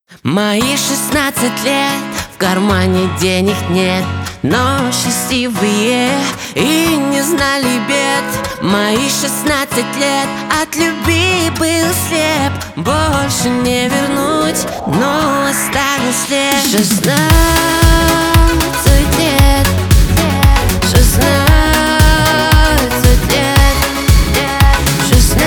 Мои 16 лет, в кармане денег нет, но счастливые и не знали бед. Мои 16 лет, от любви был слеп, больше не вернуть, но оставил след. 16 лет, 16 лет, 16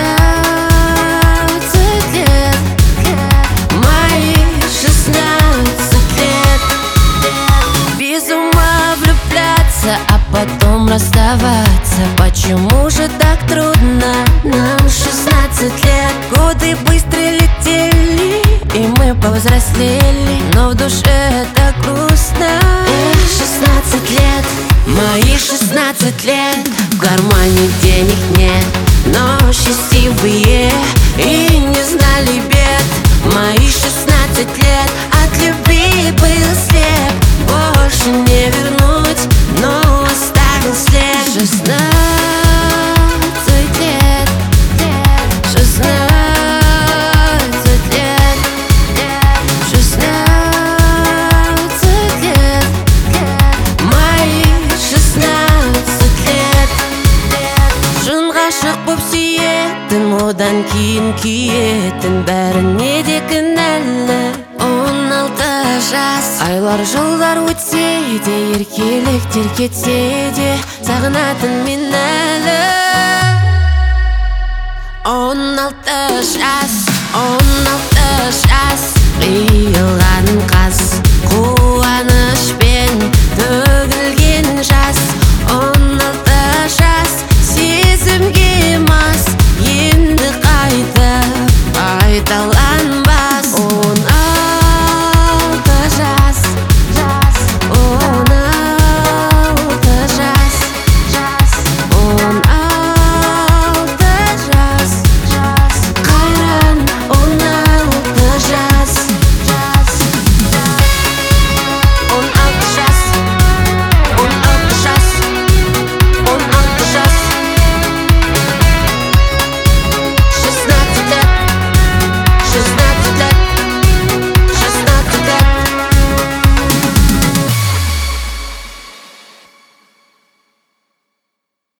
лет, мои 16 лет. Без ума влюбляться, а потом расставаться. Почему же так трудно нам 16 лет? Годы быстро летели, и мы повзрослели, но в душе так грустно. 16 лет, мои 16 лет, в кармане денег нет, но счастливые и не знали бед. Мои 16 лет, от любви был слеп, больше не вернуть, но оставил след. 16 лет, 16 лет, 16 лет, мои 16 лет. Шын ғашық боп сүйетін, одан кейін күйетін, бәріне де кінәлі. 16 жас, айлар жылдар өтсе де, еркеліктер кетсе де, сағынатын мен әлі. 16 жас, 16 жас,